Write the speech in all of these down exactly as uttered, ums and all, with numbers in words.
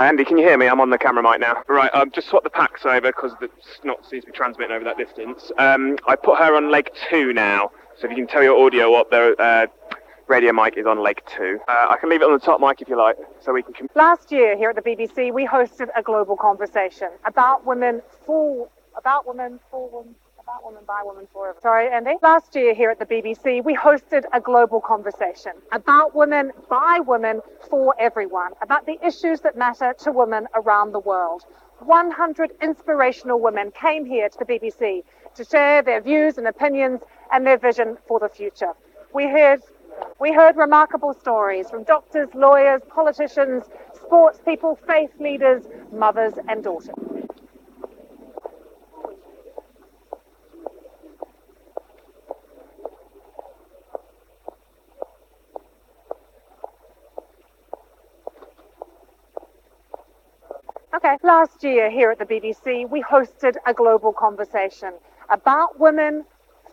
Hi Andy, can you hear me? I'm on the camera mic now. Right, um, just swap the packs over because the snot seems to be transmitting over that distance. Um, I put her on leg two now, so if you can tell your audio up, the uh, radio mic is on leg two. Uh, I can leave it on the top mic if you like, so we can... Com- Last year here at the B B C, we hosted a global conversation about women for... about women for women... About women, by women, forever. Sorry, Andy. Last year here at the B B C, we hosted a global conversation about women, by women, for everyone, about the issues that matter to women around the world. one hundred inspirational women came here to the B B C to share their views and opinions and their vision for the future. We heard, we heard remarkable stories from doctors, lawyers, politicians, sports people, faith leaders, mothers and daughters. Okay, last year here at the B B C, we hosted a global conversation about women,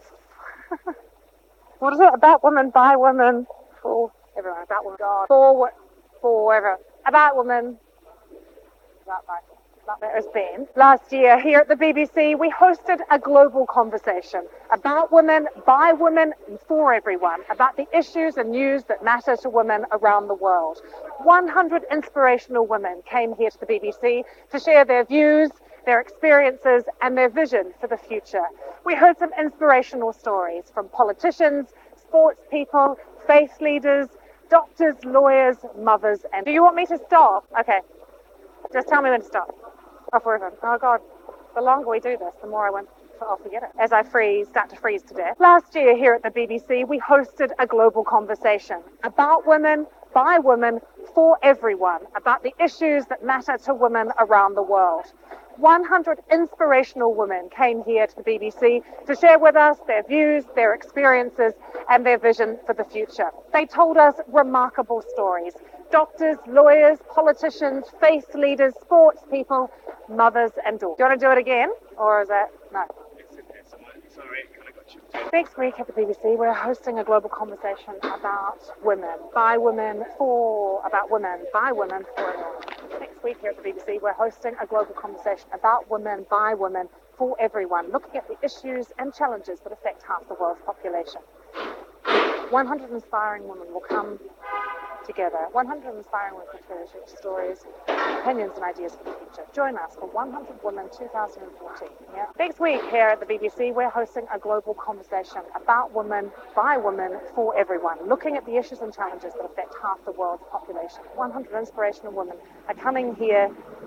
what is it, about women, by women, for everyone, about women, God, for, for everyone, about women, about by that has been. Last year here at the B B C, we hosted a global conversation about women, by women, and for everyone, about the issues and news that matter to women around the world. one hundred inspirational women came here to the B B C to share their views, their experiences, and their vision for the future. We heard some inspirational stories from politicians, sports people, faith leaders, doctors, lawyers, mothers, and... Do you want me to stop? Okay. Just tell me when to stop. Oh, forever. Oh, God. The longer we do this, the more I want... I'll forget it. As I freeze, start to freeze to death. Last year here at the B B C, we hosted a global conversation about women, by women, for everyone, about the issues that matter to women around the world. one hundred inspirational women came here to the B B C to share with us their views, their experiences, and their vision for the future. They told us remarkable stories. Doctors, lawyers, politicians, faith leaders, sports people, mothers, and daughters. Do you want to do it again? Or is that... No. Sorry, kind of got you. Next week at the B B C, we're hosting a global conversation about women, by women, for, about women, by women, for everyone. Next week here at the B B C, we're hosting a global conversation about women, by women, for everyone, looking at the issues and challenges that affect half the world's population. one hundred inspiring women will come together. one hundred inspiring women will share their stories, opinions and ideas for the future. Join us for one hundred Women twenty fourteen. Yeah. Next week here at the B B C, we're hosting a global conversation about women, by women, for everyone, looking at the issues and challenges that affect half the world's population. one hundred inspirational women are coming here.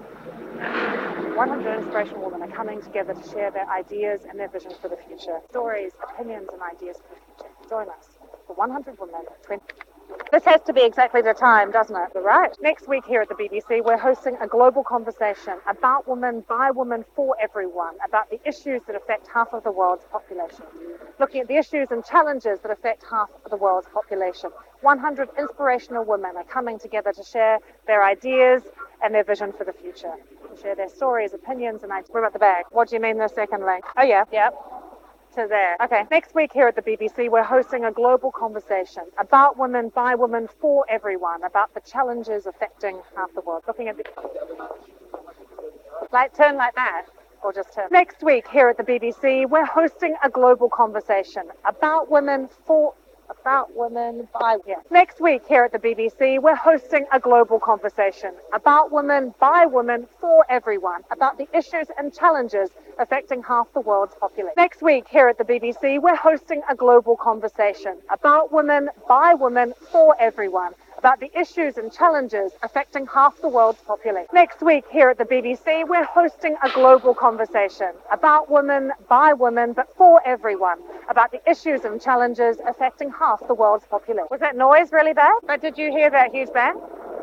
one hundred inspirational women are coming together to share their ideas and their vision for the future. Stories, opinions and ideas for the future. Join us for one hundred Women twenty. This has to be exactly the time, doesn't it? Right. Next week here at the B B C, we're hosting a global conversation about women, by women, for everyone, about the issues that affect half of the world's population. Looking at the issues and challenges that affect half of the world's population. one hundred inspirational women are coming together to share their ideas and their vision for the future. To share their stories, opinions, and ideas. What about the bag? What do you mean the second link? Oh, yeah, yeah. To there. Okay, next week here at the B B C, we're hosting a global conversation about women, by women, for everyone, about the challenges affecting half the world. Looking at the... Like, turn like that, or just turn. Next week here at the B B C, we're hosting a global conversation about women, for... About women, by... Yeah. Next week here at the B B C, we're hosting a global conversation about women, by women, for everyone, about the issues and challenges affecting half the world's population. Next week here at the B B C, we're hosting a global conversation about women, by women, for everyone, about the issues and challenges affecting half the world's population. Next week here at the B B C, we're hosting a global conversation about women, by women, but for everyone, about the issues and challenges affecting half the world's population. Was that noise really bad? But did you hear that huge bang?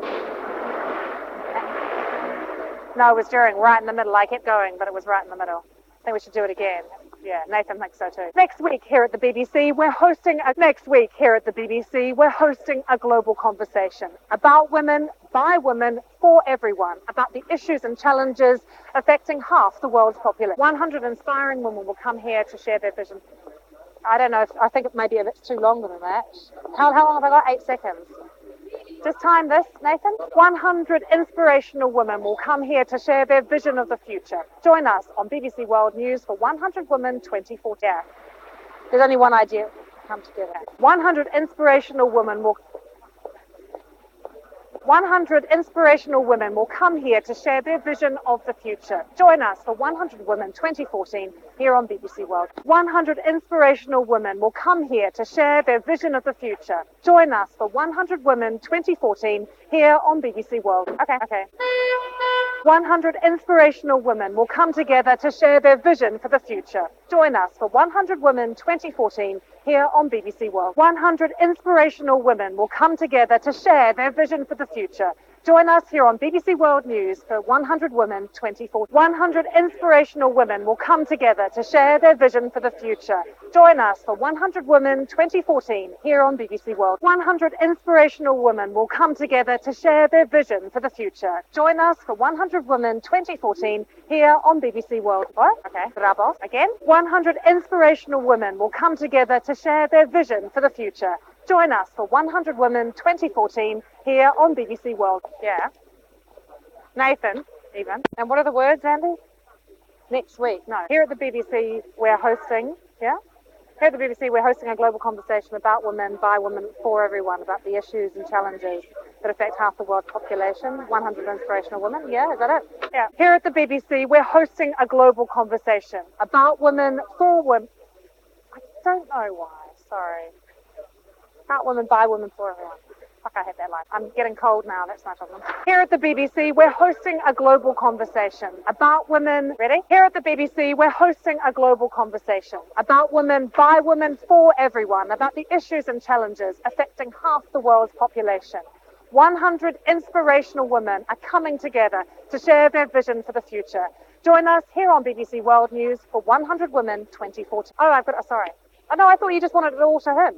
No, it was during, right in the middle. I kept going, but it was right in the middle. I think we should do it again. Yeah, Nathan thinks so too. Next week here at the B B C, we're hosting a, next week here at the B B C, we're hosting a global conversation about women, by women, for everyone, about the issues and challenges affecting half the world's population. one hundred inspiring women will come here to share their vision. I don't know, if, I think it may be a bit too longer than that. How, how long have I got? Eight seconds. Just time this, Nathan. one hundred inspirational women will come here to share their vision of the future. Join us on B B C World News for one hundred Women twenty fourteen. Yeah. There's only one idea. Come together. one hundred inspirational women will one hundred inspirational women will come here to share their vision of the future. Join us for one hundred Women twenty fourteen here on B B C World. one hundred inspirational women will come here to share their vision of the future. Join us for one hundred Women twenty fourteen here on B B C World. Okay, okay. one hundred inspirational women will come together to share their vision for the future. Join us for one hundred Women twenty fourteen here on B B C World. one hundred inspirational women will come together to share their vision for the future. Join us here on B B C World News for one hundred Women twenty fourteen. one hundred inspirational women will come together to share their vision for the future. Join us for one hundred Women twenty fourteen here on B B C World. one hundred inspirational women will come together to share their vision for the future. Join us for one hundred Women twenty fourteen here on B B C World. Oh, okay. Bravo. Again. one hundred inspirational women will come together to share their vision for the future. Join us for one hundred Women twenty fourteen here on B B C World. Yeah. Nathan, even. And what are the words, Andy? Next week. No. Here at the B B C, we're hosting, yeah? Here at the B B C, we're hosting a global conversation about women, by women, for everyone, about the issues and challenges that affect half the world's population. one hundred inspirational women. Yeah, is that it? Yeah. Here at the B B C, we're hosting a global conversation about women, for women. I don't know why. Sorry. About women, by women, for everyone. Fuck, I hate that line. I'm getting cold now, that's my problem. Here at the B B C, we're hosting a global conversation about women. Ready? Here at the B B C, we're hosting a global conversation about women, by women, for everyone, about the issues and challenges affecting half the world's population. one hundred inspirational women are coming together to share their vision for the future. Join us here on B B C World News for one hundred Women twenty fourteen. Oh, I've got, oh, sorry. Oh, no, I thought you just wanted it all to him.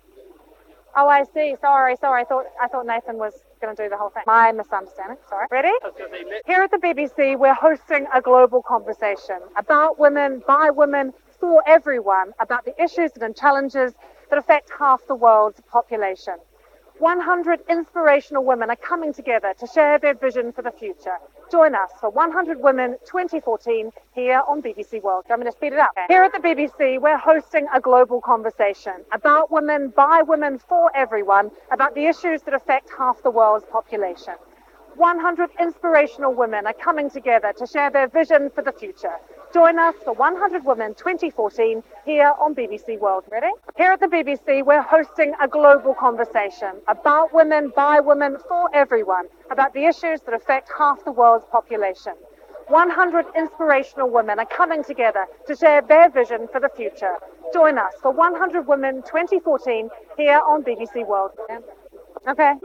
Oh, I see. Sorry, sorry. I thought I thought Nathan was going to do the whole thing. My misunderstanding. Sorry. Ready? Here at the B B C, we're hosting a global conversation about women, by women, for everyone, about the issues and challenges that affect half the world's population. one hundred inspirational women are coming together to share their vision for the future. Join us for one hundred Women twenty fourteen here on B B C World. I'm going to speed it up. Here at the B B C, we're hosting a global conversation about women, by women, for everyone, about the issues that affect half the world's population. one hundred inspirational women are coming together to share their vision for the future. Join us for one hundred Women twenty fourteen here on B B C World. Ready? Here at the B B C, we're hosting a global conversation about women, by women, for everyone, about the issues that affect half the world's population. one hundred inspirational women are coming together to share their vision for the future. Join us for one hundred Women twenty fourteen here on B B C World. Okay.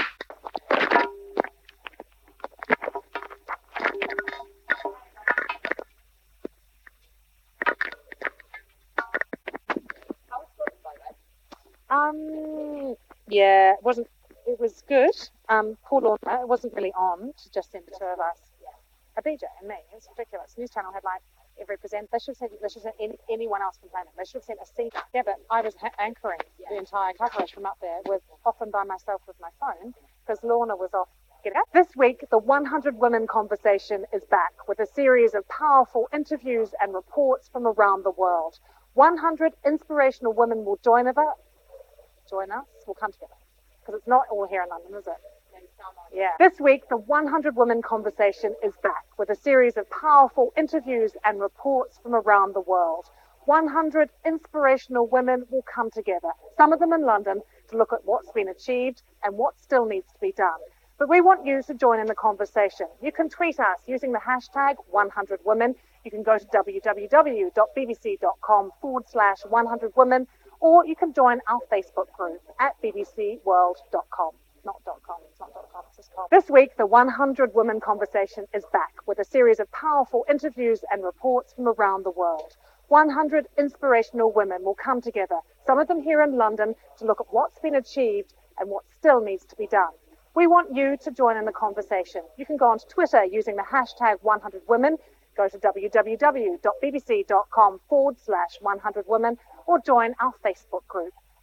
Um, yeah, it wasn't, it was good. Um, Paul Lorna, it wasn't really on to just send the two of us. A B J and me, it's ridiculous. News Channel had like every presenter. They should have sent, they should have sent any, anyone else complaining. They should have sent a scene. Yeah, but I was ha- anchoring the entire coverage from up there, with often by myself with my phone, because Lorna was off. Get it? This week, the one hundred Women conversation is back with a series of powerful interviews and reports from around the world. one hundred inspirational women will join us. Join us. We'll come together, because it's not all here in London, is it? Yeah. This week, the one hundred Women conversation is back with a series of powerful interviews and reports from around the world. one hundred inspirational women will come together, some of them in London, to look at what's been achieved and what still needs to be done. But we want you to join in the conversation. You can tweet us using the hashtag one hundred women. You can go to www.bbc.com forward slash 100women, or you can join our Facebook group at bbcworld dot com. Not .com, it's not .com, it's just com. This week, the one hundred Women conversation is back with a series of powerful interviews and reports from around the world. one hundred inspirational women will come together, some of them here in London, to look at what's been achieved and what still needs to be done. We want you to join in the conversation. You can go onto Twitter using the hashtag one hundred women, go to www.bbc.com forward slash 100women, or join our Facebook group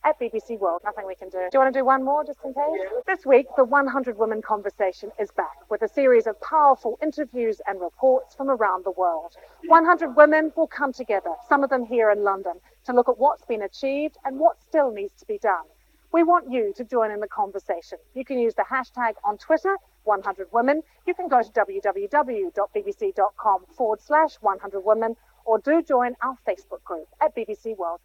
at B B C World. Nothing we can do. Do you want to do one more just in case? This week, the one hundred Women Conversation is back with a series of powerful interviews and reports from around the world. one hundred women will come together, some of them here in London, to look at what's been achieved and what still needs to be done. We want you to join in the conversation. You can use the hashtag on Twitter, one hundred women. You can go to www.bbc.com forward slash 100women, or do join our Facebook group at B B C World.